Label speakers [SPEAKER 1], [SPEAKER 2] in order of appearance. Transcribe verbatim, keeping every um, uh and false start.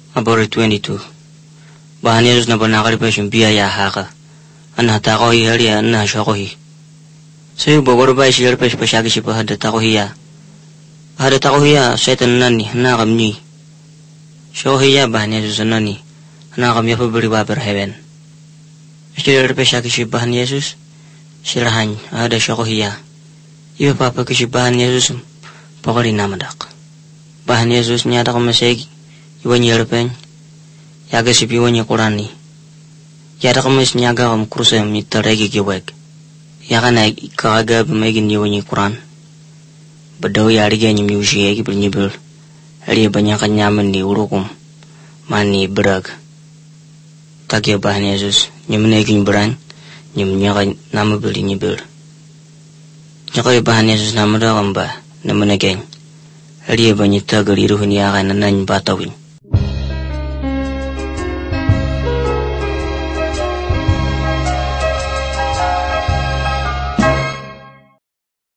[SPEAKER 1] Abore twenty-two. Bahan Yesus na banakari pa shumbiya ya haka. Anna tako hi hari anna shoko hi. Sayo bogor ba shiyar pa shpashagi shipa hada tako hiya. Hada tako hiya setan nani na kamni. Shoko hiya bahan Yesus nani. Na kam yapo beri ba per heaven. Shiyar pa shagi shibahan Yesus. Shirahan ada shoko hiya. Iba papa kishibahan Yesus pokori namadak. Bahan Yesus nyata kamasegi. Iwan yerpen. Yaga sipi iwan Qurani. Yada kamas nyaga kam kursa mitaregi giwek. Yaga na ikaga bumegin iwan Quran. Badaw yari ganyi miushi egi bernyibel. Ari banyak nyaman di urukum. Mani berag. Tagia bahan Yesus. Nyamanegin berang. Nyamnyaga nama beli nyibel. Nyakay bahan Yesus nama da kamba. Namanegeng. Ari banyak tagal iruhun yaga nanan batawin.